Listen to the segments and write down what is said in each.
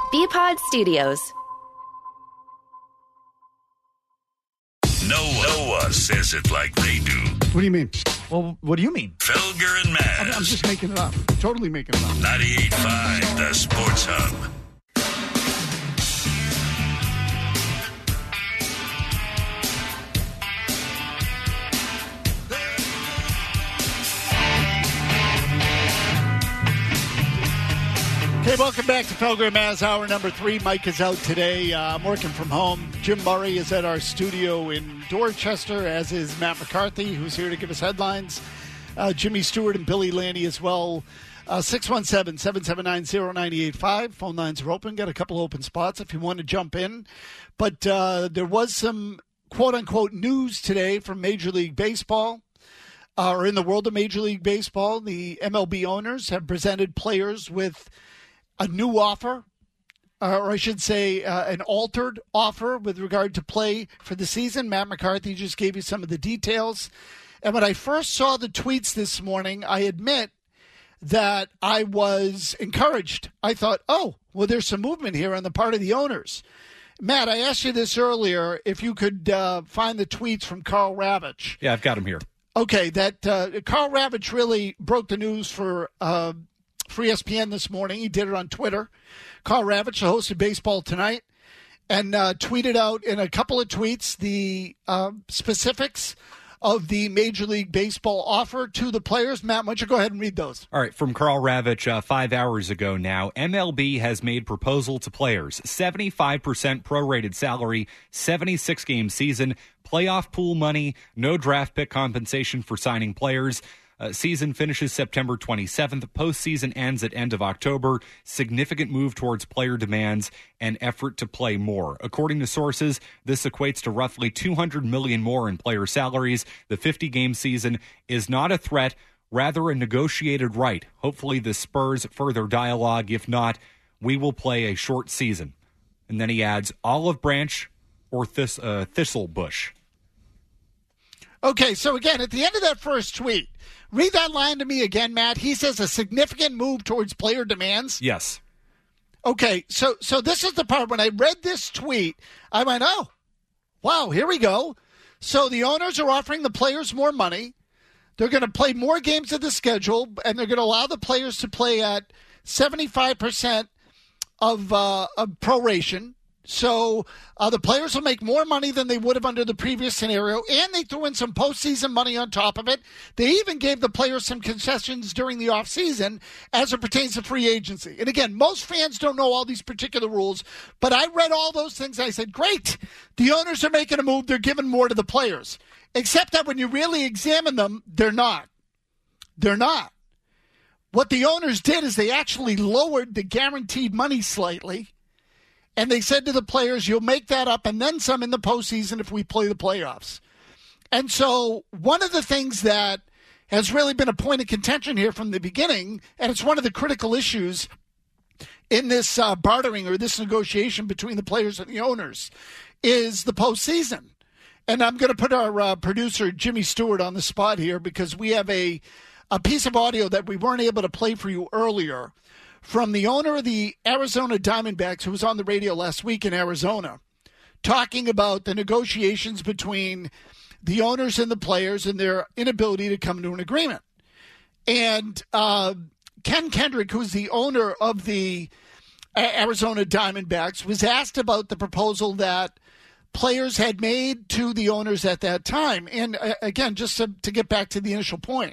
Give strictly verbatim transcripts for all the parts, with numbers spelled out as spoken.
B-Pod Studios. No, no one says it like they do. What do you mean? Well, what do you mean? Felger and Maz. I'm, I'm just making it up. Totally making it up. ninety-eight point five, the Sports Hub. Hey, welcome back to Felger and Maz, hour number three. Mike is out today. Uh, I'm working from home. Jim Murray is at our studio in Dorchester, as is Matt McCarthy, who's here to give us headlines. Uh, Jimmy Stewart and Billy Lanny as well. Uh, six one seven, seven seven nine, zero nine eight five. Phone lines are open. Got a couple open spots if you want to jump in. But uh, there was some quote-unquote news today from Major League Baseball. Uh, or in the world of Major League Baseball, the M L B owners have presented players with a new offer, or I should say uh, an altered offer with regard to play for the season. Matt McCarthy just gave you some of the details. And when I first saw the tweets this morning, I admit that I was encouraged. I thought, oh, well, there's some movement here on the part of the owners. Matt, I asked you this earlier, if you could uh, find the tweets from Karl Ravech. Yeah, I've got them here. Okay, that uh, Karl Ravech really broke the news for uh, for E S P N this morning. He did it on Twitter. Karl Ravech, the host of Baseball Tonight, and uh, tweeted out in a couple of tweets the uh, specifics of the Major League Baseball offer to the players. Matt, why don't you go ahead and read those? All right, from Karl Ravech uh, five hours ago now, M L B has made proposal to players. seventy-five percent prorated salary, seventy-six game season, playoff pool money, no draft pick compensation for signing players. Uh, season finishes September twenty-seventh. Postseason ends at end of October. Significant move towards player demands and effort to play more. According to sources, this equates to roughly two hundred million dollars more in player salaries. The fifty game season is not a threat, rather a negotiated right. Hopefully this spurs further dialogue. If not, we will play a short season. And then he adds olive branch or this- uh, thistle bush. Okay, so again, at the end of that first tweet, read that line to me again, Matt. He says a significant move towards player demands. Yes. Okay, so so this is the part when I read this tweet, I went, oh, wow, here we go. So the owners are offering the players more money. They're going to play more games of the schedule, and they're going to allow the players to play at seventy-five percent of, uh, of proration. So uh, the players will make more money than they would have under the previous scenario, and they threw in some postseason money on top of it. They even gave the players some concessions during the offseason as it pertains to free agency. And again, most fans don't know all these particular rules, but I read all those things. I said, great, the owners are making a move. They're giving more to the players. Except that when you really examine them, they're not. They're not. What the owners did is they actually lowered the guaranteed money slightly. And they said to the players, you'll make that up and then some in the postseason if we play the playoffs. And so one of the things that has really been a point of contention here from the beginning, and it's one of the critical issues in this uh, bartering or this negotiation between the players and the owners, is the postseason. And I'm going to put our uh, producer, Jimmy Stewart, on the spot here because we have a, a piece of audio that we weren't able to play for you earlier from the owner of the Arizona Diamondbacks, who was on the radio last week in Arizona, talking about the negotiations between the owners and the players and their inability to come to an agreement. And uh, Ken Kendrick, who's the owner of the Arizona Diamondbacks, was asked about the proposal that players had made to the owners at that time. And uh, again, just to, to get back to the initial point,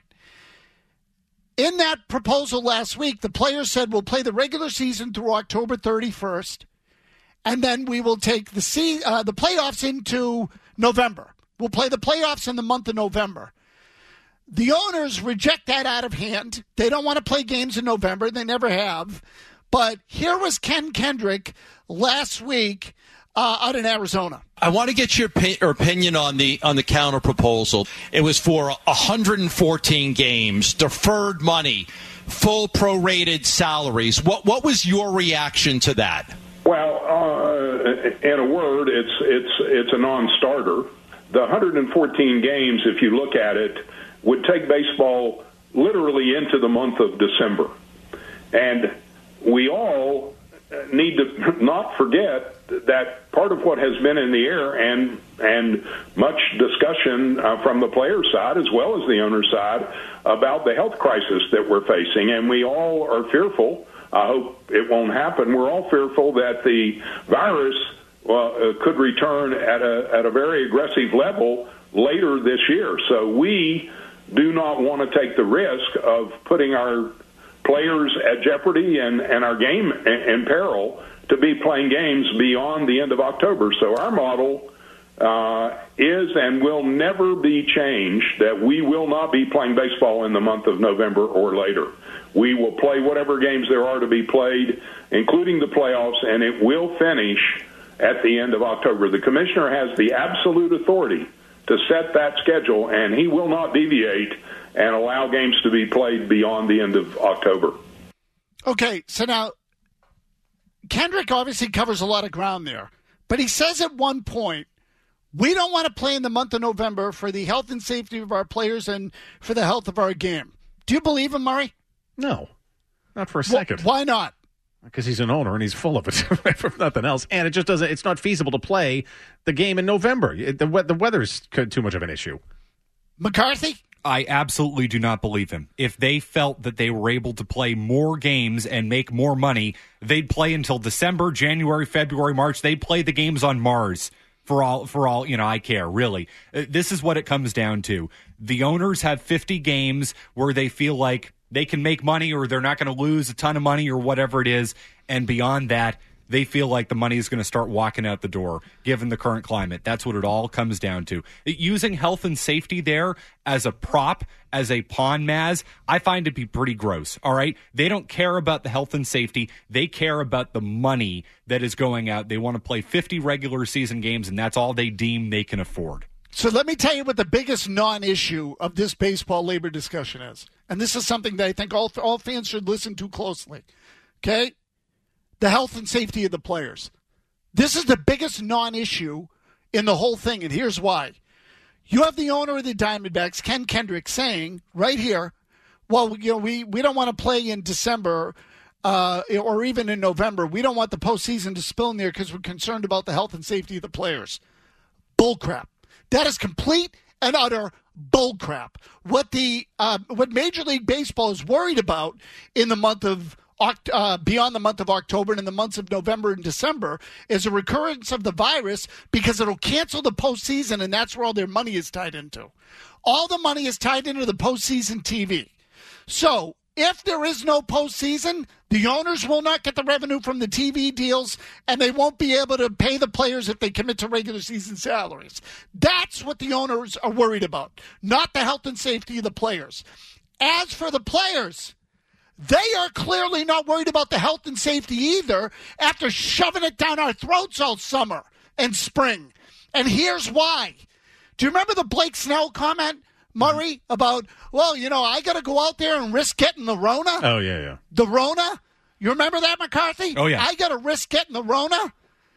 in that proposal last week, the players said we'll play the regular season through October thirty-first, and then we will take the se- uh, the playoffs into November. We'll play the playoffs in the month of November. The owners reject that out of hand. They don't want to play games in November. They never have. But here was Ken Kendrick last week uh, out in Arizona. I want to get your opinion on the on the counter proposal. It was for one hundred fourteen games, deferred money, full prorated salaries. What what was your reaction to that? Well, uh, in a word, it's it's it's a non-starter. The one hundred fourteen games, if you look at it, would take baseball literally into the month of December, and we all need to not forget that part of what has been in the air and and much discussion uh, from the players' side as well as the owner's side about the health crisis that we're facing, and we all are fearful. I hope it won't happen. We're all fearful that the virus well, uh, could return at a at a very aggressive level later this year. So we do not want to take the risk of putting our players at jeopardy and, and our game in peril to be playing games beyond the end of October. So our model uh, is and will never be changed that we will not be playing baseball in the month of November or later. We will play whatever games there are to be played, including the playoffs, and it will finish at the end of October. The commissioner has the absolute authority to set that schedule, and he will not deviate and allow games to be played beyond the end of October. Okay, so now Kendrick obviously covers a lot of ground there, but he says at one point, we don't want to play in the month of November for the health and safety of our players and for the health of our game. Do you believe him, Murray? No, not for a second. Why not? Because he's an owner and he's full of it, if nothing else. And it just doesn't, it's not feasible to play the game in November. The, the weather's too much of an issue. McCarthy? I absolutely do not believe him. If they felt that they were able to play more games and make more money, they'd play until December, January, February, March. They'd play the games on Mars for all, for all, you know, I care, really. This is what it comes down to. The owners have fifty games where they feel like they can make money or they're not going to lose a ton of money or whatever it is. And beyond that, they feel like the money is going to start walking out the door, given the current climate. That's what it all comes down to. Using health and safety there as a prop, as a pawn, Maz, I find it to be pretty gross, all right? They don't care about the health and safety. They care about the money that is going out. They want to play fifty regular season games, and that's all they deem they can afford. So let me tell you what the biggest non-issue of this baseball labor discussion is. And this is something that I think all, all fans should listen to closely, okay? The health and safety of the players. This is the biggest non-issue in the whole thing, and here's why. You have the owner of the Diamondbacks, Ken Kendrick, saying right here, well, you know, we, we don't want to play in December uh, or even in November. We don't want the postseason to spill in there because we're concerned about the health and safety of the players. Bullcrap. That is complete and utter bullcrap. What the uh, what Major League Baseball is worried about in the month of Uh, beyond the month of October and in the months of November and December is a recurrence of the virus because it'll cancel the postseason, and that's where all their money is tied into. All the money is tied into the postseason T V. So if there is no postseason, the owners will not get the revenue from the T V deals, and they won't be able to pay the players if they commit to regular season salaries. That's what the owners are worried about, not the health and safety of the players. As for the players, they are clearly not worried about the health and safety either after shoving it down our throats all summer and spring. And here's why. Do you remember the Blake Snell comment, Murray, about, well, you know, I got to go out there and risk getting the Rona? Oh, yeah, yeah. The Rona? You remember that, McCarthy? Oh, yeah. I got to risk getting the Rona?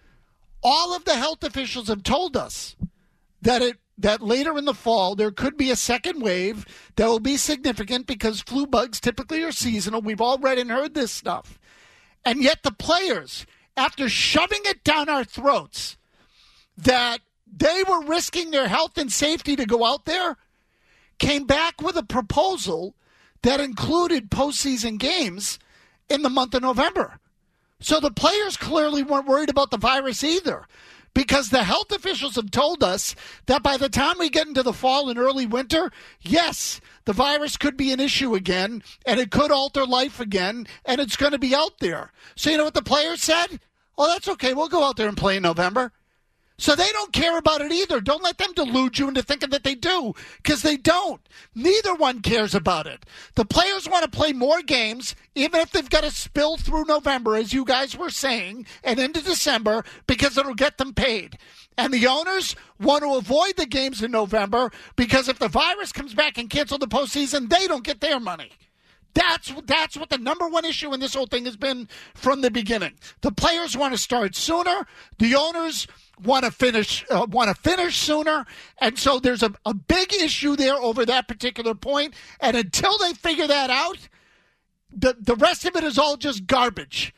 All of the health officials have told us that it that later in the fall there could be a second wave that will be significant because flu bugs typically are seasonal. We've all read and heard this stuff. And yet the players, after shoving it down our throats, that they were risking their health and safety to go out there, came back with a proposal that included postseason games in the month of November. So the players clearly weren't worried about the virus either, because the health officials have told us that by the time we get into the fall and early winter, yes, the virus could be an issue again, and it could alter life again, and it's going to be out there. So you know what the players said? Oh, that's okay. We'll go out there and play in November. So they don't care about it either. Don't let them delude you into thinking that they do, because they don't. Neither one cares about it. The players want to play more games, even if they've got to spill through November, as you guys were saying, and into December, because it'll get them paid. And the owners want to avoid the games in November, because if the virus comes back and cancels the postseason, they don't get their money. That's that's what the number one issue in this whole thing has been from the beginning. The players want to start sooner. The owners want to finish uh, want to finish sooner, and so there's a, a big issue there over that particular point. And until they figure that out, the the rest of it is all just garbage,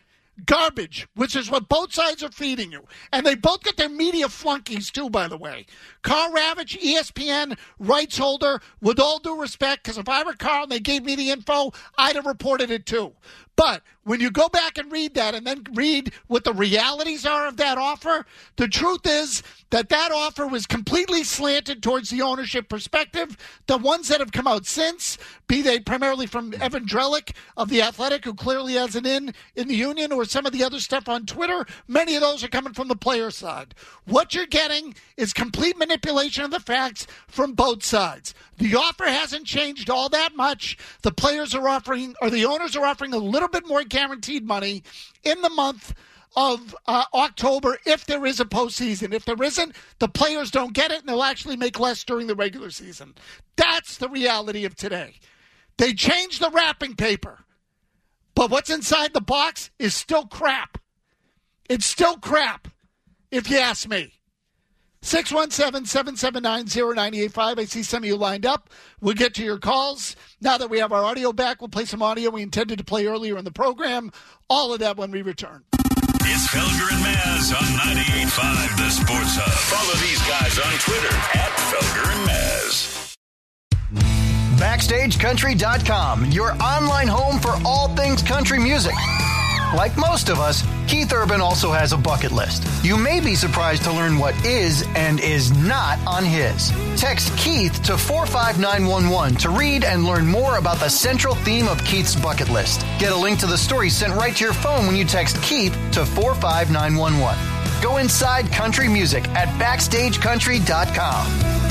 garbage, which is what both sides are feeding you. And they both get their media flunkies, too, by the way. Carl Ravitch, E S P N rights holder, with all due respect, because if I were Carl and they gave me the info, I'd have reported it, too. But when you go back and read that and then read what the realities are of that offer, the truth is that that offer was completely slanted towards the ownership perspective. The ones that have come out since, be they primarily from Evan Drellick of The Athletic, who clearly has an in in the union, or some of the other stuff on Twitter, many of those are coming from the player side. What you're getting is complete manipulation of the facts from both sides. The offer hasn't changed all that much. The players are offering, or the owners are offering a little bit more guaranteed money in the month of uh, October if there is a postseason. If there isn't, the players don't get it, and they'll actually make less during the regular season. That's the reality of today. They changed the wrapping paper, but what's inside the box is still crap. It's still crap, if you ask me. six one seven, seven seven nine, zero nine eight five. I see some of you lined up. We'll get to your calls. Now that we have our audio back, we'll play some audio we intended to play earlier in the program. All of that when we return. It's Felger and Maz on ninety-eight point five The Sports Hub. Follow these guys on Twitter at Felger and Maz. Backstage Country dot com, your online home for all things country music. Like most of us, Keith Urban also has a bucket list. You may be surprised to learn what is and is not on his. Text Keith to four five nine one one to read and learn more about the central theme of Keith's bucket list. Get a link to the story sent right to your phone when you text Keith to four five nine one one. Go inside country music at Backstage Country dot com.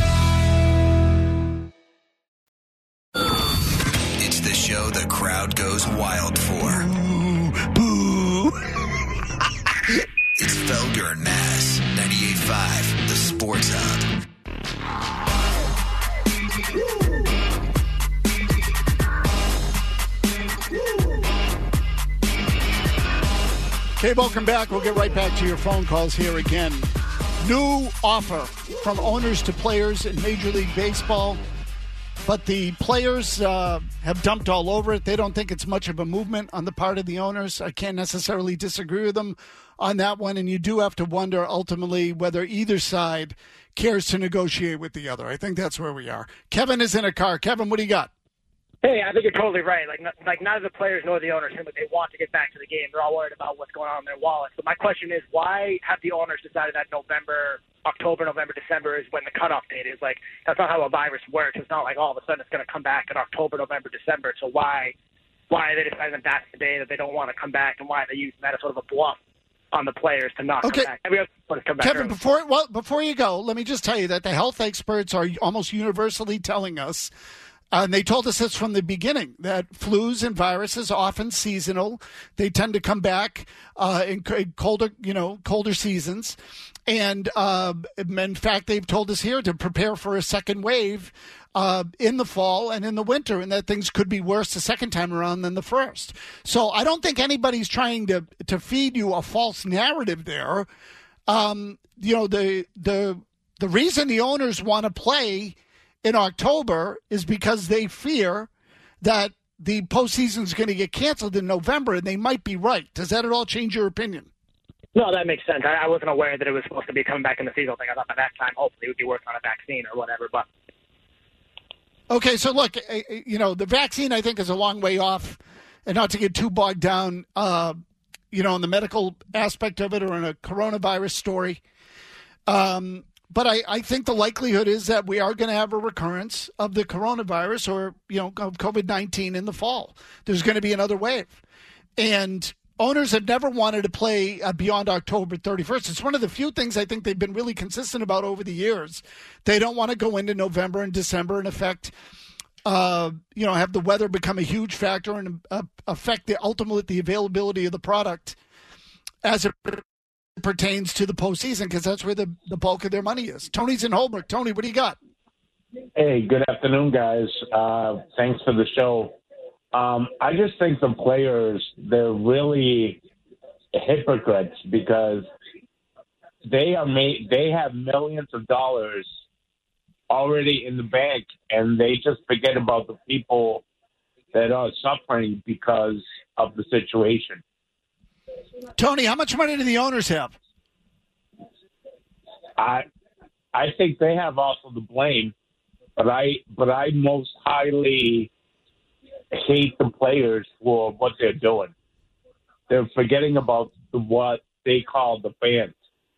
It's the show the crowd goes wild for. Boo! It's Felger and Maz, ninety-eight point five The Sports Hub. Okay, welcome back. We'll get right back to your phone calls here again. New offer from owners to players in Major League Baseball. But the players uh, have dumped all over it. They don't think it's much of a movement on the part of the owners. I can't necessarily disagree with them on that one. And you do have to wonder ultimately whether either side cares to negotiate with the other. I think that's where we are. Kevin is in a car. Kevin, what do you got? Hey, I think you're totally right. Like, like neither the players nor the owners seem like they want to get back to the game. They're all worried about what's going on in their wallets. But my question is, why have the owners decided that November, October, November, December is when the cutoff date is? Like, that's not how a virus works. It's not like all of a sudden it's going to come back in October, November, December. So why, why are they deciding that that's the day that they don't want to come back, and why are they using that as sort of a bluff on the players to not okay. come back? Every other to come back Kevin, early. before well, before you go, let me just tell you that the health experts are almost universally telling us. Uh, and they told us this from the beginning, that flus and viruses are often seasonal. They tend to come back uh, in, in colder, you know, colder seasons. And uh, in fact, they've told us here to prepare for a second wave uh, in the fall and in the winter, and that things could be worse the second time around than the first. So I don't think anybody's trying to to feed you a false narrative there. Um, you know, the the the reason the owners want to play in October is because they fear that the postseason is going to get canceled in November, and they might be right. Does that at all change your opinion? No, that makes sense. I, I wasn't aware that it was supposed to be coming back in the season thing. I thought by that time, hopefully, we'd be working on a vaccine or whatever. But okay, so look, you know, the vaccine I think is a long way off, and not to get too bogged down, uh, you know, in the medical aspect of it or in a coronavirus story. Um, But I, I think the likelihood is that we are going to have a recurrence of the coronavirus or, you know, of COVID nineteen in the fall. There's going to be another wave. And owners have never wanted to play uh, beyond October thirty-first. It's one of the few things I think they've been really consistent about over the years. They don't want to go into November and December and affect, uh, you know, have the weather become a huge factor and uh, affect the ultimately the availability of the product as it pertains to the postseason, because that's where the, the bulk of their money is. Tony's in Holbrook. Tony, what do you got? Hey, good afternoon, guys. Uh, thanks for the show. Um, I just think the players, they're really hypocrites because they are made, they have millions of dollars already in the bank, and they just forget about the people that are suffering because of the situation. Tony, how much money do the owners have? I I think they have also the blame, but I but I most highly hate the players for what they're doing. They're forgetting about what they call the fans.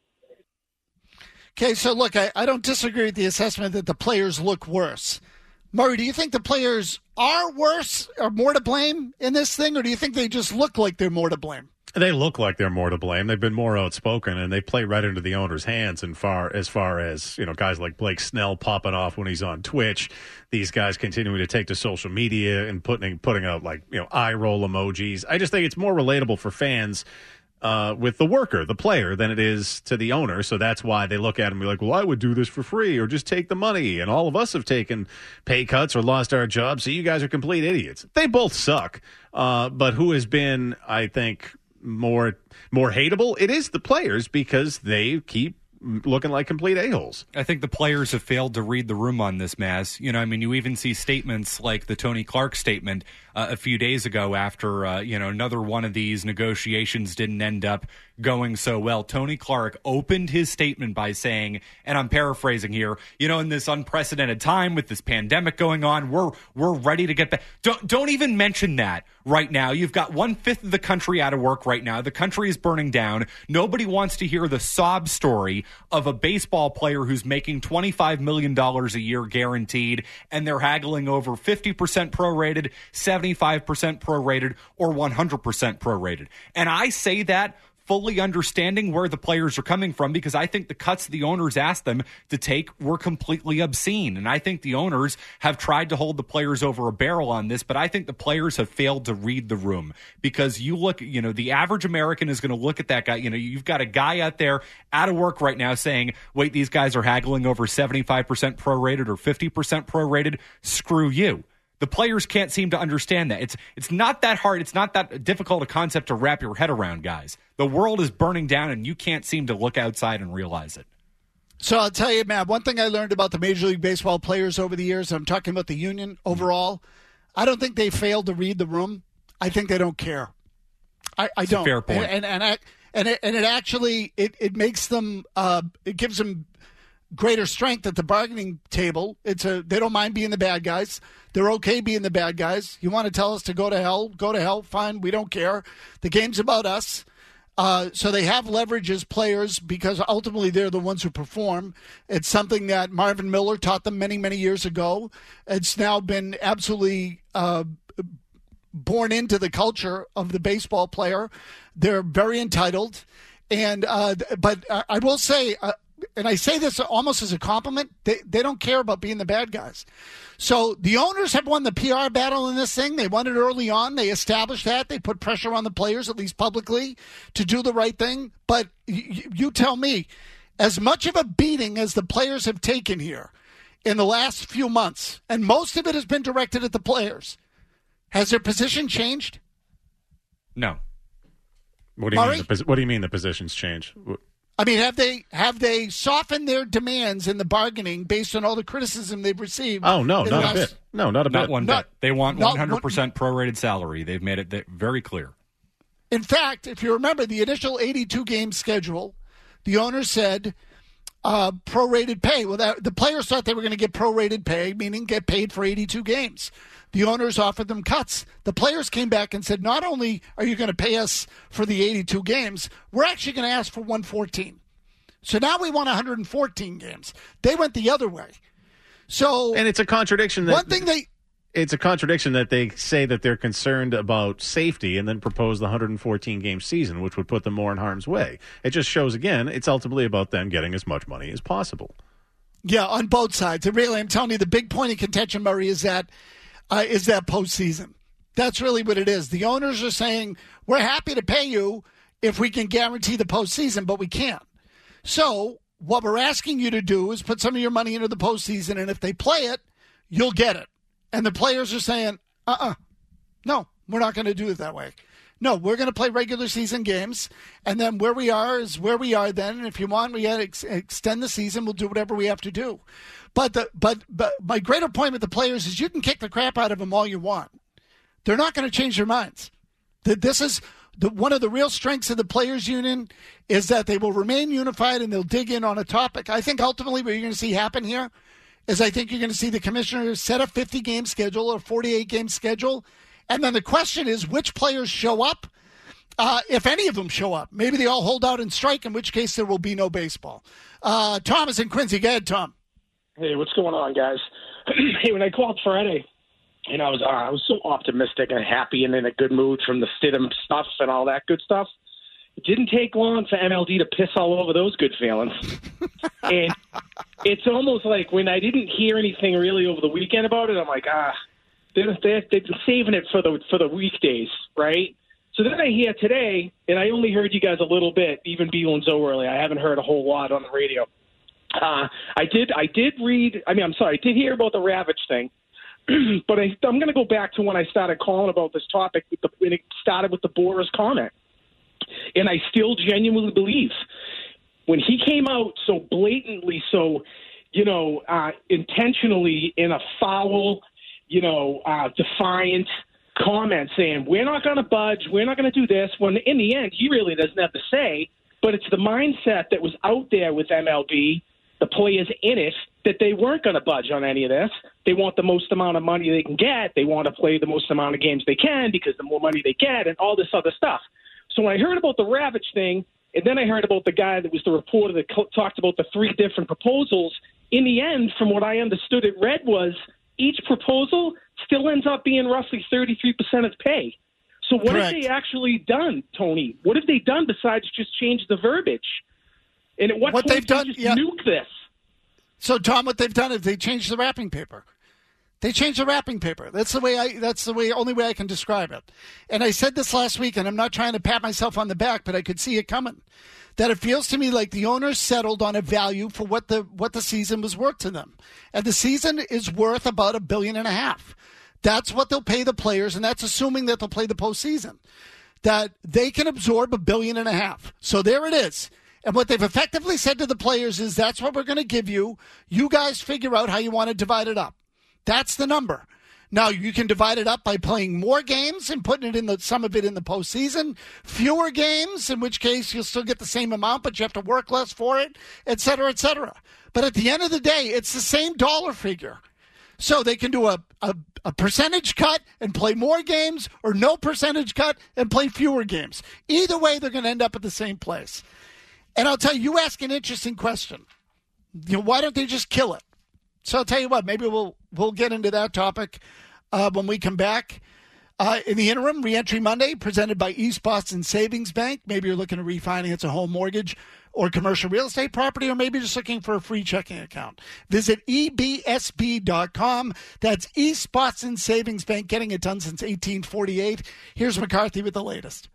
Okay, so look, I, I don't disagree with the assessment that the players look worse. Murray, do you think the players are worse or more to blame in this thing, or do you think they just look like they're more to blame? They look like they're more to blame. They've been more outspoken, and they play right into the owner's hands. And far as far as you know, guys like Blake Snell popping off when he's on Twitch, these guys continuing to take to social media and putting putting out like you know eye roll emojis. I just think it's more relatable for fans uh, with the worker, the player, than it is to the owner. So that's why they look at him and be like, "Well, I would do this for free, or just take the money." And all of us have taken pay cuts or lost our jobs, so you guys are complete idiots. They both suck. Uh, but who has been, I think, more more hateable? It is the players, because they keep looking like complete a-holes. I think the players have failed to read the room on this, Maz. You know, I mean, you even see statements like the Tony Clark statement uh, a few days ago after, uh, you know, another one of these negotiations didn't end up going so well. Tony Clark opened his statement by saying, and I'm paraphrasing here, you know, in this unprecedented time with this pandemic going on, we're we're ready to get back. Don't, don't even mention that right now. You've got one-fifth of the country out of work right now. The country is burning down. Nobody wants to hear the sob story of a baseball player who's making twenty-five million dollars a year guaranteed, and they're haggling over fifty percent prorated, seventy-five percent prorated, or one hundred percent prorated. And I say that fully understanding where the players are coming from, because I think the cuts the owners asked them to take were completely obscene. And I think the owners have tried to hold the players over a barrel on this, but I think the players have failed to read the room. Because you look, you know, the average American is going to look at that guy. You know, you've got a guy out there out of work right now saying, wait, these guys are haggling over seventy-five percent prorated or fifty percent prorated. Screw you. The players can't seem to understand that. It's it's not that hard. It's not that difficult a concept to wrap your head around, guys. The world is burning down, and you can't seem to look outside and realize it. So I'll tell you, Matt, one thing I learned about the Major League Baseball players over the years, I'm talking about the union overall, I don't think they failed to read the room. I think they don't care. I, I don't. Fair point. And and and, I, and, it, and it actually it, it makes them uh, it gives them greater strength at the bargaining table. It's a they don't mind being the bad guys. They're okay being the bad guys. You want to tell us to go to hell? Go to hell. Fine. We don't care. The game's about us. Uh, so they have leverage as players because ultimately they're the ones who perform. It's something that Marvin Miller taught them many, many years ago. It's now been absolutely uh, born into the culture of the baseball player. They're very entitled. And uh, but uh, I will say, uh, and I say this almost as a compliment, they, they don't care about being the bad guys. So the owners have won the P R battle in this thing. They won it early on. They established that. They put pressure on the players, at least publicly, to do the right thing. But y- you tell me, as much of a beating as the players have taken here in the last few months, and most of it has been directed at the players, has their position changed? No. What do you Murray? mean? The, what do you mean the positions change? I mean, have they have they softened their demands in the bargaining based on all the criticism they've received? Oh no, in not the a last- bit. No, not a Not bit. one Not- bit. They want not one hundred percent prorated salary. They've made it th- very clear. In fact, if you remember the initial eighty-two game schedule, the owners said uh, prorated pay. Well, that, the players thought they were going to get prorated pay, meaning get paid for eighty-two games. The owners offered them cuts. The players came back and said, not only are you going to pay us for the eighty-two games, we're actually going to ask for one fourteen. So now we want one hundred fourteen games. They went the other way. So And it's a contradiction. That, one thing they It's a contradiction that they say that they're concerned about safety and then propose the one hundred fourteen game season, which would put them more in harm's way. It just shows, again, it's ultimately about them getting as much money as possible. Yeah, on both sides. And really, I'm telling you, the big point of contention, Murray, is that uh, is that postseason. That's really what it is. The owners are saying, we're happy to pay you if we can guarantee the postseason, but we can't. So what we're asking you to do is put some of your money into the postseason, and if they play it, you'll get it. And the players are saying, uh-uh, no, we're not going to do it that way. No, we're going to play regular season games, and then where we are is where we are then. And if you want, we got to ex- extend the season. We'll do whatever we have to do. But the but but my greater point with the players is you can kick the crap out of them all you want. They're not going to change their minds. That this is The, one of the real strengths of the players' union is that they will remain unified and they'll dig in on a topic. I think ultimately what you're going to see happen here is I think you're going to see the commissioner set a fifty-game schedule or forty-eight-game schedule, and then the question is which players show up, uh, if any of them show up. Maybe they all hold out and strike, in which case there will be no baseball. Uh, Thomas and Quincy, go ahead, Tom. Hey, what's going on, guys? Hey, when I called Friday, and I was uh, I was so optimistic and happy and in a good mood from the Stidham stuff and all that good stuff. It didn't take long for M L D to piss all over those good feelings. And it's almost like when I didn't hear anything really over the weekend about it, I'm like, ah, they're, they're, they're saving it for the for the weekdays, right? So then I hear today, and I only heard you guys a little bit, even Beal and Zoe early. I haven't heard a whole lot on the radio. Uh, I did I did read, I mean, I'm sorry, I did hear about the Ravage thing. But I, I'm going to go back to when I started calling about this topic, with the, when it started with the Boras comment. And I still genuinely believe when he came out so blatantly, so, you know, uh, intentionally in a foul, you know, uh, defiant comment saying, we're not going to budge, we're not going to do this, when in the end, he really doesn't have to say, but it's the mindset that was out there with M L B, the players in it, that they weren't going to budge on any of this. They want the most amount of money they can get. They want to play the most amount of games they can because the more money they get and all this other stuff. So when I heard about the Ravage thing, and then I heard about the guy that was the reporter that co- talked about the three different proposals, in the end, from what I understood it read was each proposal still ends up being roughly thirty-three percent of pay. So what Correct. have they actually done, Tony? What have they done besides just change the verbiage? And at what, What point they've do done- you just yeah. nuke this? So, Tom, what they've done is they changed the wrapping paper. They changed the wrapping paper. That's the way I. That's the way. Only way I can describe it. And I said this last week, and I'm not trying to pat myself on the back, but I could see it coming. That it feels to me like the owners settled on a value for what the what the season was worth to them, and the season is worth about a billion and a half. That's what they'll pay the players, and that's assuming that they'll play the postseason. That they can absorb a billion and a half. So there it is. And what they've effectively said to the players is, that's what we're going to give you. You guys figure out how you want to divide it up. That's the number. Now, you can divide it up by playing more games and putting it in the some of it in the postseason, fewer games, in which case you'll still get the same amount, but you have to work less for it, et cetera, et cetera. But at the end of the day, it's the same dollar figure. So they can do a, a, a percentage cut and play more games, or no percentage cut and play fewer games. Either way, they're going to end up at the same place. And I'll tell you, you ask an interesting question. You know, why don't they just kill it? So I'll tell you what, maybe we'll we'll get into that topic uh, when we come back. Uh, in the interim, Reentry Monday, presented by East Boston Savings Bank. Maybe you're looking to refinance a home mortgage or commercial real estate property, or maybe just looking for a free checking account. Visit E B S B dot com. That's East Boston Savings Bank, getting it done since eighteen forty-eight. Here's McCarthy with the latest.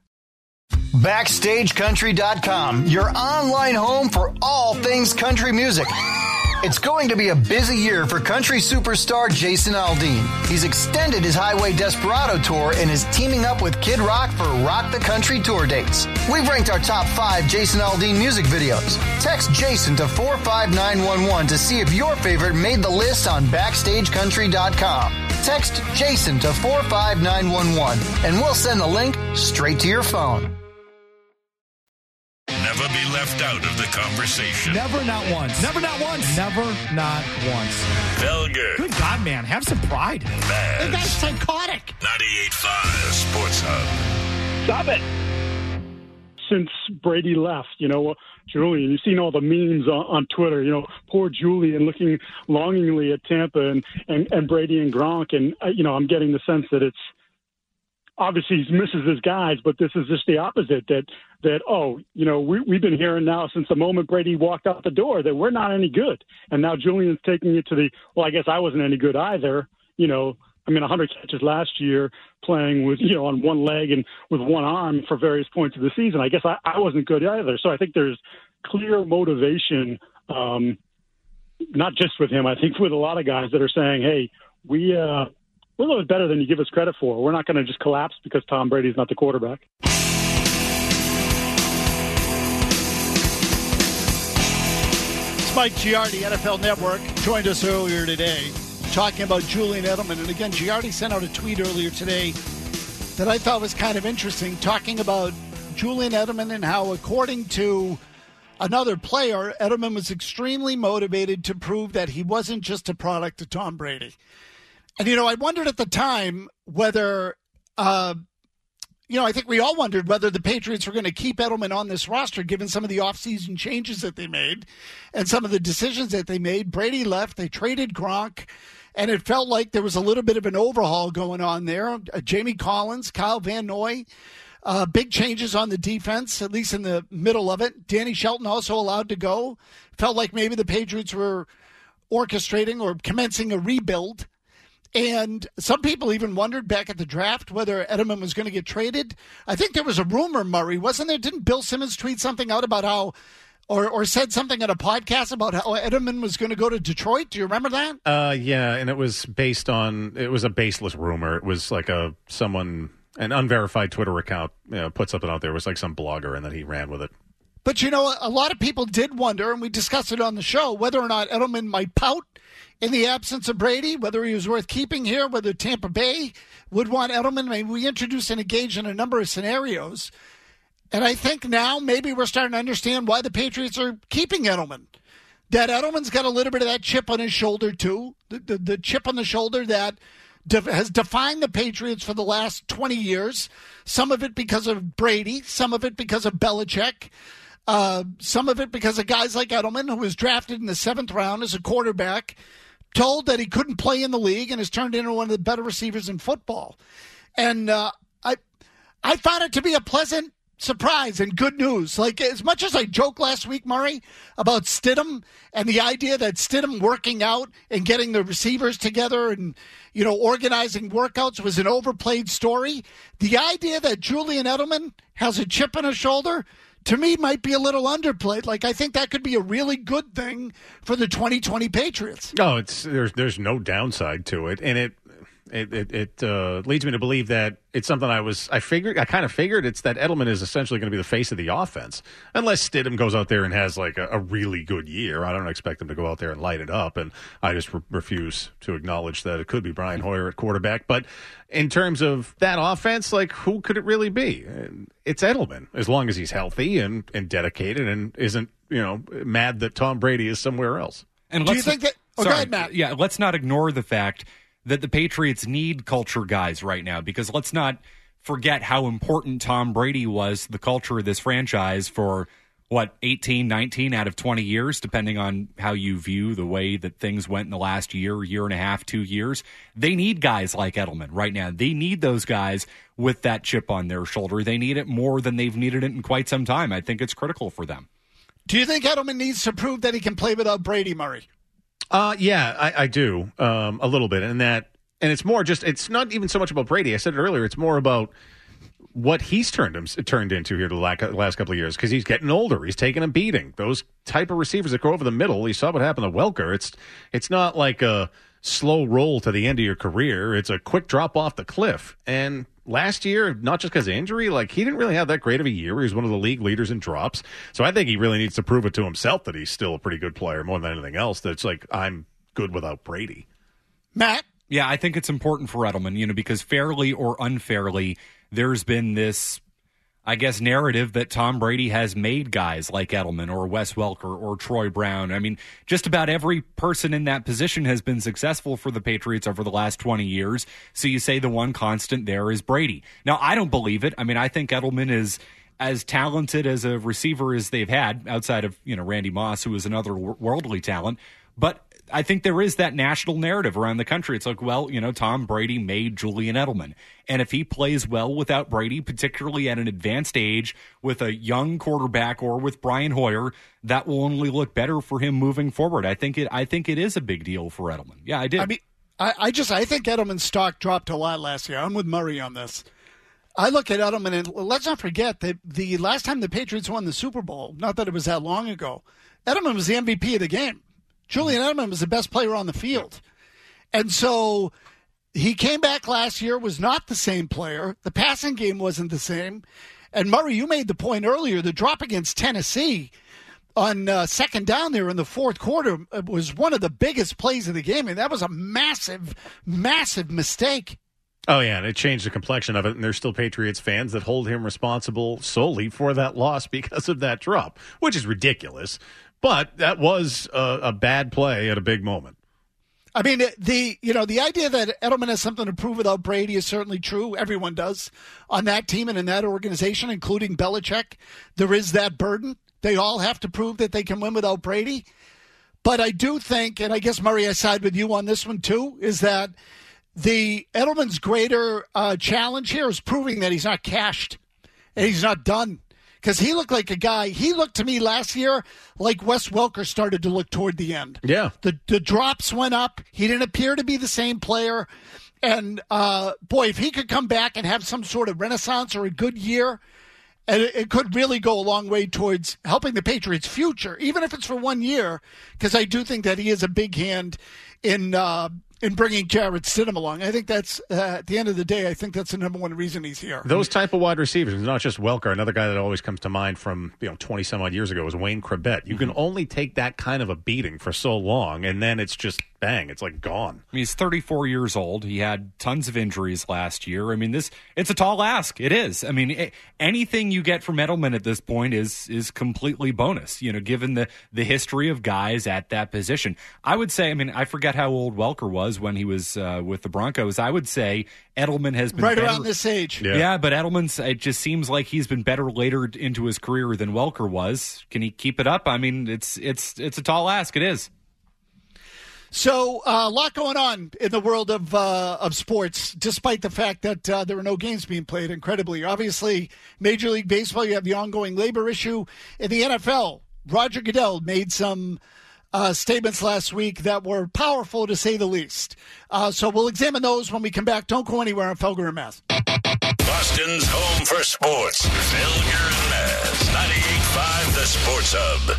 Backstage Country dot com, your online home for all things country music. It's going to be a busy year for country superstar Jason Aldean. He's extended his Highway Desperado tour and is teaming up with Kid Rock for Rock the Country tour dates. We've ranked our top five Jason Aldean music videos. Text Jason to four five nine one one to see if your favorite made the list on Backstage Country dot com. Text Jason to four five nine one one and we'll send the link straight to your phone. Never be left out of the conversation. Never, not once. Never, not once. Never, not once. Felger. Good God, man. Have some pride. Maz. The guy's psychotic. ninety-eight point five, the Sports Hub. Stop it. Since Brady left, you know, Julian, you've seen all the memes on, on Twitter, you know, poor Julian looking longingly at Tampa and, and, and Brady and Gronk. And, uh, you know, I'm getting the sense that it's, obviously he misses his guys, but this is just the opposite, that, that oh, you know, we, we've been hearing now since the moment Brady walked out the door that we're not any good. And now Julian's taking it to the, well, I guess I wasn't any good either. You know, I mean, one hundred catches last year playing with, you know, on one leg and with one arm for various points of the season. I guess I, I wasn't good either. So I think there's clear motivation, um, not just with him, I think with a lot of guys that are saying, hey, we, uh, we're a little bit better than you give us credit for. We're not going to just collapse because Tom Brady's not the quarterback. It's Mike Giardi, N F L Network, joined us earlier today talking about Julian Edelman. And again, Giardi sent out a tweet earlier today that I thought was kind of interesting, talking about Julian Edelman and how, according to another player, Edelman was extremely motivated to prove that he wasn't just a product of Tom Brady. And, you know, I wondered at the time whether, uh, you know, I think we all wondered whether the Patriots were going to keep Edelman on this roster, given some of the offseason changes that they made and some of the decisions that they made. Brady left. They traded Gronk. And it felt like there was a little bit of an overhaul going on there. Uh, Jamie Collins, Kyle Van Noy, uh, big changes on the defense, at least in the middle of it. Danny Shelton also allowed to go. Felt like maybe the Patriots were orchestrating or commencing a rebuild. And some people even wondered back at the draft whether Edelman was going to get traded. I think there was a rumor, Murray, wasn't there? Didn't Bill Simmons tweet something out about how Or, or said something on a podcast about how Edelman was going to go to Detroit? Do you remember that? Uh, yeah, and it was based on, it was a baseless rumor. It was like a, someone, an unverified Twitter account, you know, put something out there. It was like some blogger, and then he ran with it. But, you know, a lot of people did wonder, and we discussed it on the show, whether or not Edelman might pout in the absence of Brady, whether he was worth keeping here, whether Tampa Bay would want Edelman. I mean, we introduced and engaged in a number of scenarios. And I think now maybe we're starting to understand why the Patriots are keeping Edelman. That Edelman's got a little bit of that chip on his shoulder, too. The, the, the chip on the shoulder that de- has defined the Patriots for the last twenty years. Some of it because of Brady. Some of it because of Belichick. Uh, some of it because of guys like Edelman, who was drafted in the seventh round as a quarterback, told that he couldn't play in the league and has turned into one of the better receivers in football. And uh, I, I found it to be a pleasant surprise and good news. Like, as much as I joked last week, Murray, about Stidham and the idea that Stidham working out and getting the receivers together and, you know, organizing workouts was an overplayed story, the idea that Julian Edelman has a chip on his shoulder, to me, might be a little underplayed. Like, I think that could be a really good thing for the twenty twenty Patriots. No, it's there's there's no downside to it, and it It it, it uh, leads me to believe that it's something I was I figured I kind of figured it's that Edelman is essentially going to be the face of the offense, unless Stidham goes out there and has like a, a really good year. I don't expect him to go out there and light it up, and I just re- refuse to acknowledge that it could be Brian Hoyer at quarterback. But in terms of that offense, like, who could it really be? It's Edelman, as long as he's healthy and, and dedicated and isn't, you know, mad that Tom Brady is somewhere else. And do you think that? Oh, sorry, go ahead, Matt. Yeah, let's not ignore the fact that the Patriots need culture guys right now, because let's not forget how important Tom Brady was, the culture of this franchise, for, what, eighteen, nineteen out of twenty years, depending on how you view the way that things went in the last year, year and a half, two years. They need guys like Edelman right now. They need those guys with that chip on their shoulder. They need it more than they've needed it in quite some time. I think it's critical for them. Do you think Edelman needs to prove that he can play without Brady, Murray? Uh, yeah, I, I do um, a little bit, and that, and it's more just, it's not even so much about Brady. I said it earlier. It's more about what he's turned him turned into here the last couple of years, because he's getting older. He's taking a beating. Those type of receivers that go over the middle. You saw what happened to Welker. It's it's not like a slow roll to the end of your career. It's a quick drop off the cliff. And last year, not just because of injury, like, he didn't really have that great of a year. He was one of the league leaders in drops. So I think he really needs to prove it to himself that he's still a pretty good player, more than anything else. That's like, I'm good without Brady. Matt? Yeah, I think it's important for Edelman, you know, because fairly or unfairly, there's been this, I guess, narrative that Tom Brady has made guys like Edelman or Wes Welker or Troy Brown. I mean, just about every person in that position has been successful for the Patriots over the last twenty years. So you say the one constant there is Brady. Now, I don't believe it. I mean, I think Edelman is as talented as a receiver as they've had, outside of, you know, Randy Moss, who is another worldly talent. But I think there is that national narrative around the country. It's like, well, you know, Tom Brady made Julian Edelman. And if he plays well without Brady, particularly at an advanced age, with a young quarterback or with Brian Hoyer, that will only look better for him moving forward. I think it I think it is a big deal for Edelman. Yeah, I did. I mean, I, I just I think Edelman's stock dropped a lot last year. I'm with Murray on this. I look at Edelman, and let's not forget that the last time the Patriots won the Super Bowl, not that it was that long ago, Edelman was the M V P of the game. Julian Edelman was the best player on the field. And so he came back last year, was not the same player. The passing game wasn't the same. And, Murray, you made the point earlier, the drop against Tennessee on uh, second down there in the fourth quarter was one of the biggest plays of the game. And that was a massive, massive mistake. Oh, yeah, and it changed the complexion of it, and there's still Patriots fans that hold him responsible solely for that loss because of that drop, which is ridiculous. But that was a, a bad play at a big moment. I mean, the you know the idea that Edelman has something to prove without Brady is certainly true. Everyone does on that team and in that organization, including Belichick. There is that burden. They all have to prove that they can win without Brady. But I do think, and I guess, Murray, I side with you on this one too, is that the Edelman's greater uh, challenge here is proving that he's not cashed and he's not done. Because he looked like a guy, he looked to me last year like Wes Welker started to look toward the end. Yeah. The the drops went up. He didn't appear to be the same player. And, uh, boy, if he could come back and have some sort of renaissance or a good year, and it, it could really go a long way towards helping the Patriots' future, even if it's for one year, because I do think that he is a big hand in uh, in bringing Jarrett Stidham along. I think that's, uh, at the end of the day, I think that's the number one reason he's here. Those type of wide receivers, not just Welker. Another guy that always comes to mind from you know twenty some odd years ago was Wayne Crabette. You can only take that kind of a beating for so long, and then it's just bang, it's like gone. I mean, he's thirty-four years old. He had tons of injuries last year. I mean, this it's a tall ask. It is. I mean, it, anything you get from Edelman at this point is is completely bonus, you know, given the, the history of guys at that position. I would say, I mean, I forget how old Welker was when he was uh, with the Broncos. I would say Edelman has been right better. around this age. Yeah. yeah, but Edelman's, it just seems like he's been better later into his career than Welker was. Can he keep it up? I mean, it's it's it's a tall ask. It is. So uh, a lot going on in the world of uh, of sports, despite the fact that uh, there are no games being played, incredibly. Obviously, Major League Baseball, you have the ongoing labor issue. In the N F L, Roger Goodell made some uh, statements last week that were powerful, to say the least. Uh, so we'll examine those when we come back. Don't go anywhere on Felger and Mass. Boston's home for sports. Felger and Mass. ninety-eight point five The Sports Hub.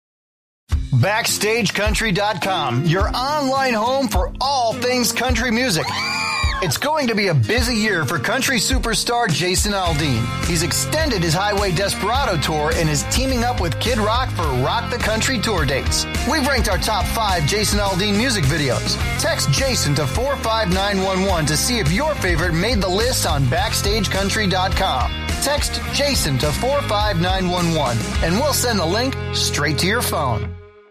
Backstage Country dot com, your online home for all things country music. It's going to be a busy year for country superstar Jason Aldean. He's extended his Highway Desperado tour and is teaming up with Kid Rock for Rock the Country tour dates. We've ranked our top five Jason Aldean music videos. Text Jason to four five nine one one to see if your favorite made the list on Backstage Country dot com. Text Jason to four five nine one one and we'll send the link straight to your phone.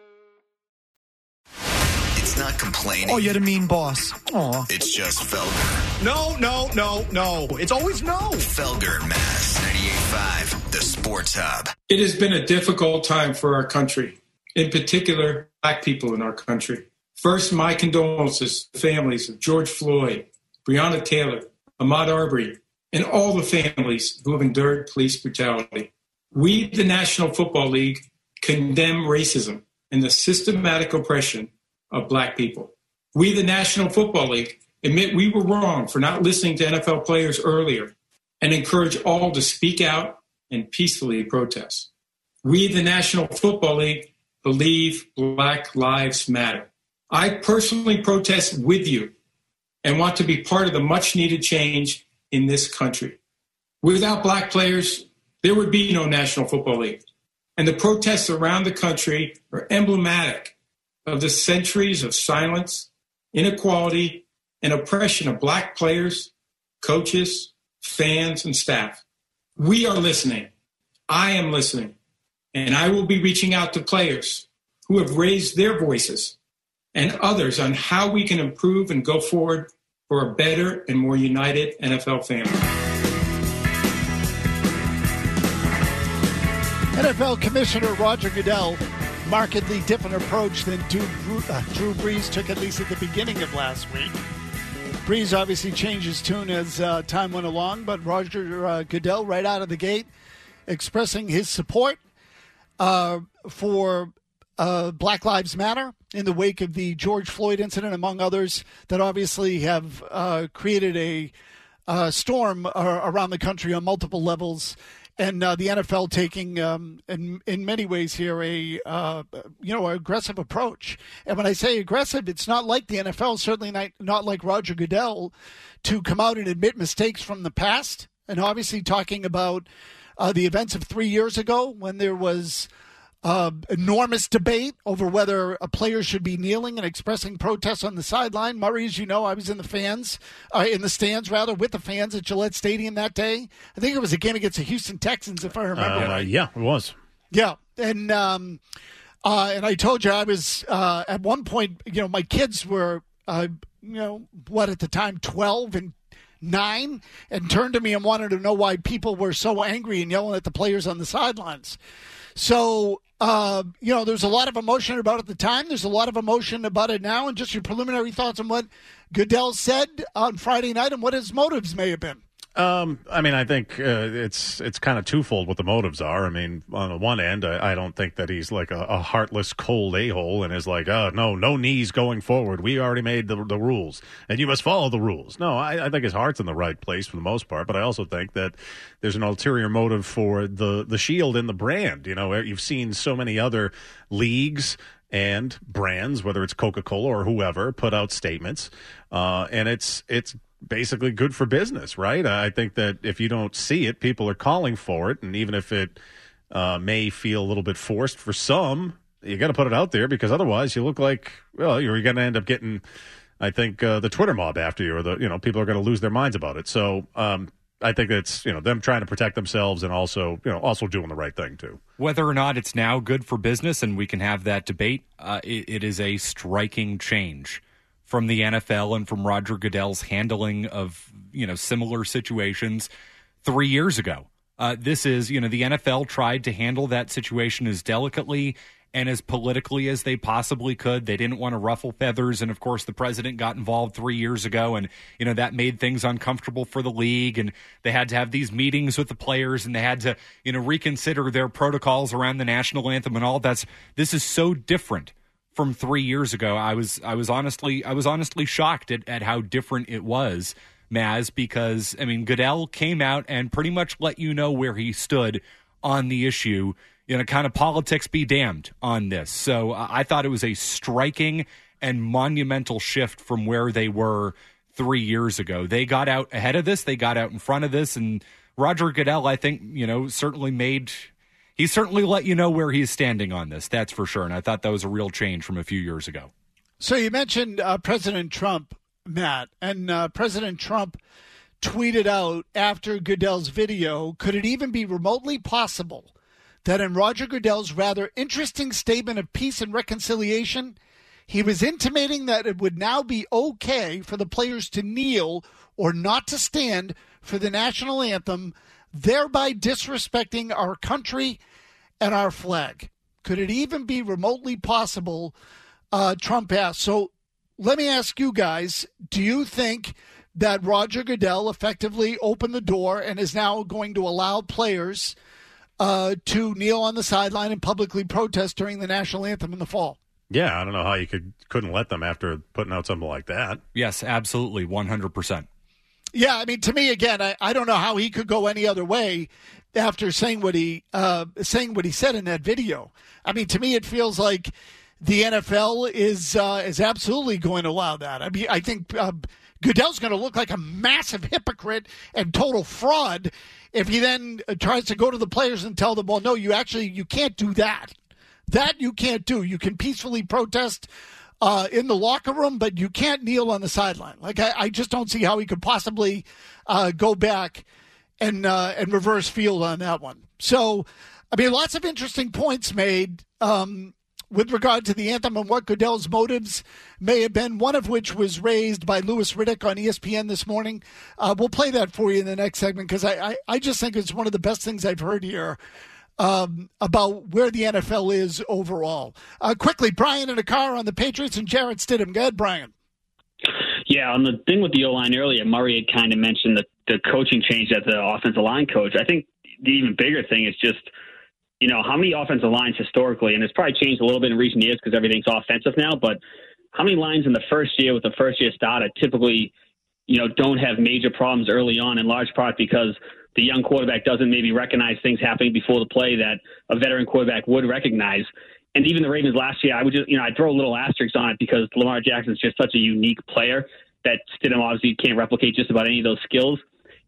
It's not complaining. Oh, you're the mean boss. Aw. It's just Felger. No, no, no, no. It's always no. Felger and Mass, ninety-eight point five, The Sports Hub. It has been a difficult time for our country, in particular, black people in our country. First, my condolences to the families of George Floyd, Breonna Taylor, Ahmaud Arbery, and all the families who have endured police brutality. We, the National Football League, condemn racism and the systematic oppression of black people. We, the National Football League, admit we were wrong for not listening to N F L players earlier and encourage all to speak out and peacefully protest. We, the National Football League, believe Black Lives Matter. I personally protest with you and want to be part of the much-needed change in this country. Without black players, there would be no National Football League. And the protests around the country are emblematic of the centuries of silence, inequality, and oppression of black players, coaches, fans, and staff. We are listening. I am listening. And I will be reaching out to players who have raised their voices and others on how we can improve and go forward for a better and more united N F L family. N F L Commissioner Roger Goodell, markedly different approach than Drew, uh, Drew Brees took, at least at the beginning of last week. Brees obviously changed his tune as uh, time went along, but Roger uh, Goodell, right out of the gate, expressing his support uh, for uh, Black Lives Matter in the wake of the George Floyd incident, among others, that obviously have uh, created a uh, storm uh, around the country on multiple levels. And uh, the N F L taking, um, in in many ways here, a uh, you know aggressive approach. And when I say aggressive, it's not like the N F L, certainly not, not like Roger Goodell, to come out and admit mistakes from the past. And obviously talking about uh, the events of three years ago when there was uh, enormous debate over whether a player should be kneeling and expressing protests on the sideline. Murray, as you know, I was in the fans, uh, in the stands rather, with the fans at Gillette Stadium that day. I think it was a game against the Houston Texans, if I remember uh, right. Yeah, it was. Yeah, and um, uh, and I told you I was uh, at one point. You know, my kids were, uh, you know, what at the time, twelve and nine, and turned to me and wanted to know why people were so angry and yelling at the players on the sidelines. So, uh, you know, there's a lot of emotion about it at the time. There's a lot of emotion about it now. And just your preliminary thoughts on what Goodell said on Friday night and what his motives may have been. Um, I mean, I think uh, it's it's kind of twofold what the motives are. I mean, on the one end, I, I don't think that he's like a, a heartless, cold a-hole and is like, oh, no, no knees going forward. We already made the the rules, and you must follow the rules. No, I, I think his heart's in the right place for the most part, but I also think that there's an ulterior motive for the, the shield and the brand. You know, you've seen so many other leagues and brands, whether it's Coca-Cola or whoever, put out statements, uh, and it's it's basically good for business, right? I think that if you don't see it, people are calling for it, and even if it uh, may feel a little bit forced for some, you got to put it out there because otherwise you look like, well, you're going to end up getting, I think, uh, the Twitter mob after you, or the, you know, people are going to lose their minds about it. So um, I think it's, you know, them trying to protect themselves and also, you know, also doing the right thing too. Whether or not it's now good for business, and we can have that debate, uh, it, it is a striking change from the N F L and from Roger Goodell's handling of, you know, similar situations three years ago. Uh, this is, you know, the N F L tried to handle that situation as delicately and as politically as they possibly could. They didn't want to ruffle feathers. And, of course, the president got involved three years ago, and, you know, that made things uncomfortable for the league. And they had to have these meetings with the players, and they had to, you know, reconsider their protocols around the national anthem and all that. This is so different from three years ago. I was I was honestly I was honestly shocked at, at how different it was, Maz, because I mean Goodell came out and pretty much let you know where he stood on the issue. You know, kind of politics be damned on this. So uh, I thought it was a striking and monumental shift from where they were three years ago. They got out ahead of this. They got out in front of this, and Roger Goodell, I think, you know, certainly made. He certainly let you know where he's standing on this, that's for sure. And I thought that was a real change from a few years ago. So you mentioned uh, President Trump, Matt, and uh, President Trump tweeted out after Goodell's video, could it even be remotely possible that in Roger Goodell's rather interesting statement of peace and reconciliation, he was intimating that it would now be okay for the players to kneel or not to stand for the national anthem, thereby disrespecting our country and our flag. Could it even be remotely possible, uh, Trump asked. So let me ask you guys, do you think that Roger Goodell effectively opened the door and is now going to allow players uh, to kneel on the sideline and publicly protest during the national anthem in the fall? Yeah, I don't know how you could, couldn't let them after putting out something like that. Yes, absolutely, one hundred percent. Yeah, I mean, to me, again, I, I don't know how he could go any other way after saying what he uh, saying what he said in that video. I mean, to me, it feels like the N F L is uh, is absolutely going to allow that. I mean, I think uh, Goodell's going to look like a massive hypocrite and total fraud if he then tries to go to the players and tell them, well, no, you actually you can't do that. That you can't do. You can peacefully protest Uh, in the locker room, but you can't kneel on the sideline. Like I, I just don't see how he could possibly uh, go back and uh, and reverse field on that one. So, I mean, lots of interesting points made um, with regard to the anthem and what Goodell's motives may have been. One of which was raised by Louis Riddick on E S P N this morning. Uh, we'll play that for you in the next segment because I, I I just think it's one of the best things I've heard here. Um, about where the N F L is overall. Uh, quickly, Brian in a car on the Patriots and Jarrett Stidham. Go ahead, Brian. Yeah, on the thing with the O-line earlier, Murray had kind of mentioned the, the coaching change as the offensive line coach. I think the even bigger thing is just, you know, how many offensive lines historically, and it's probably changed a little bit in recent years because everything's offensive now, but how many lines in the first year with the first year starter typically, you know, don't have major problems early on, in large part because the young quarterback doesn't maybe recognize things happening before the play that a veteran quarterback would recognize. And even the Ravens last year, I would just, you know, I'd throw a little asterisk on it because Lamar Jackson's just such a unique player that Stidham obviously can't replicate just about any of those skills.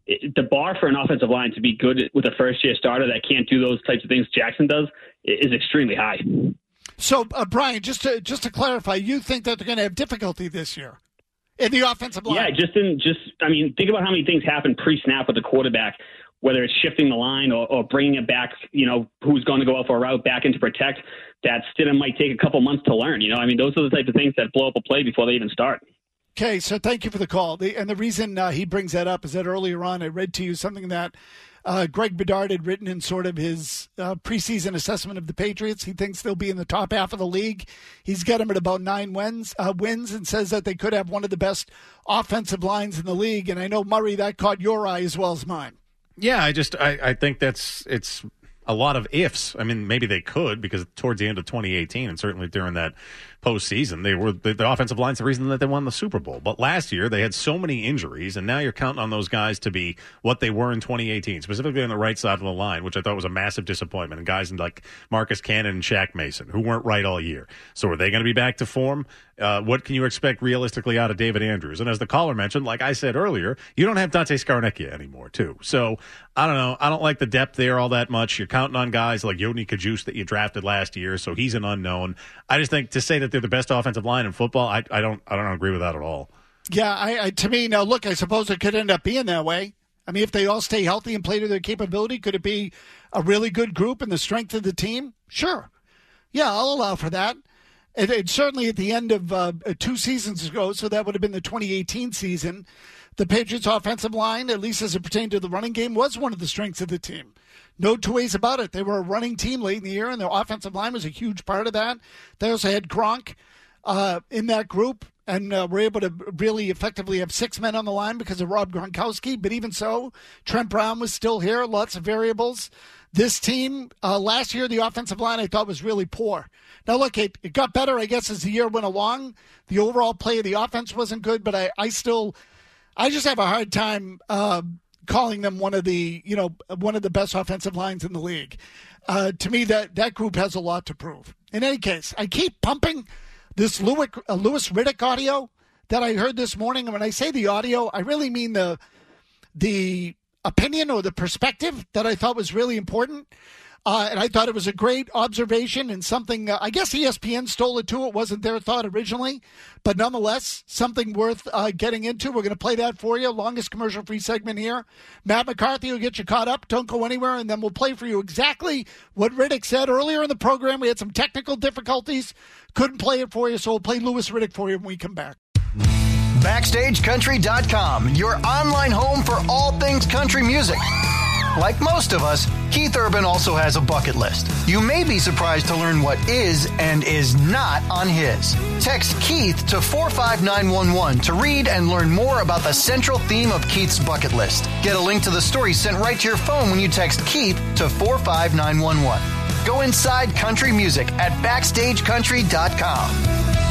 it, the bar for an offensive line to be good with a first-year starter that can't do those types of things Jackson does is extremely high. So, uh, Brian, just to just to clarify, you think that they're going to have difficulty this year in the offensive line? Yeah, just in just I mean, think about how many things happen pre-snap with the quarterback, whether it's shifting the line or, or bringing it back. You know, who's going to go out for a route back into protect. That Stidham might take a couple months to learn. You know, I mean, those are the type of things that blow up a play before they even start. Okay, so thank you for the call. The, and the reason uh, he brings that up is that earlier on I read to you something that uh, Greg Bedard had written in sort of his uh, preseason assessment of the Patriots. He thinks they'll be in the top half of the league. He's got them at about nine wins, uh, wins and says that they could have one of the best offensive lines in the league. And I know, Murray, that caught your eye as well as mine. Yeah, I just I, I think that's it's a lot of ifs. I mean, maybe they could because towards the end of twenty eighteen and certainly during that postseason, they were the, the offensive line's the reason that they won the Super Bowl. But last year they had so many injuries, and now you're counting on those guys to be what they were in twenty eighteen, specifically on the right side of the line, which I thought was a massive disappointment. And guys like Marcus Cannon and Shaq Mason, who weren't right all year. So are they going to be back to form? Uh, what can you expect realistically out of David Andrews? And as the caller mentioned, like I said earlier, you don't have Dante Scarnecchia anymore, too. So I don't know. I don't like the depth there all that much. You're counting on guys like Yodny Kajus that you drafted last year, so he's an unknown. I just think to say that they're the best offensive line in football, I, I don't I don't agree with that at all. Yeah, I, I to me, now look, I suppose it could end up being that way. I mean, if they all stay healthy and play to their capability, could it be a really good group and the strength of the team? Sure. Yeah, I'll allow for that. It, it certainly at the end of uh, two seasons ago, so that would have been the twenty eighteen season, the Patriots' offensive line, at least as it pertained to the running game, was one of the strengths of the team. No two ways about it. They were a running team late in the year, and their offensive line was a huge part of that. They also had Gronk uh, in that group, and uh, were able to really effectively have six men on the line because of Rob Gronkowski. But even so, Trent Brown was still here, lots of variables. This team, uh, last year, the offensive line I thought was really poor. Now, look, it, it got better, I guess, as the year went along. The overall play of the offense wasn't good, but I, I still, I just have a hard time uh, calling them one of the, you know, one of the best offensive lines in the league. Uh, to me, that, that group has a lot to prove. In any case, I keep pumping this Louis, uh, Louis Riddick audio that I heard this morning. And when I say the audio, I really mean the the opinion or the perspective that I thought was really important. Uh, and I thought it was a great observation and something, uh, I guess E S P N stole it too. It wasn't their thought originally, but nonetheless, something worth uh, getting into. We're going to play that for you. Longest commercial-free segment here. Matt McCarthy will get you caught up. Don't go anywhere, and then we'll play for you exactly what Riddick said earlier in the program. We had some technical difficulties. Couldn't play it for you, so we'll play Louis Riddick for you when we come back. Backstage Country dot com, your online home for all things country music. Like most of us, Keith Urban also has a bucket list. You may be surprised to learn what is and is not on his. Text Keith to four five nine one one to read and learn more about the central theme of Keith's bucket list. Get a link to the story sent right to your phone when you text Keith to four five nine one one. Go inside country music at Backstage Country dot com.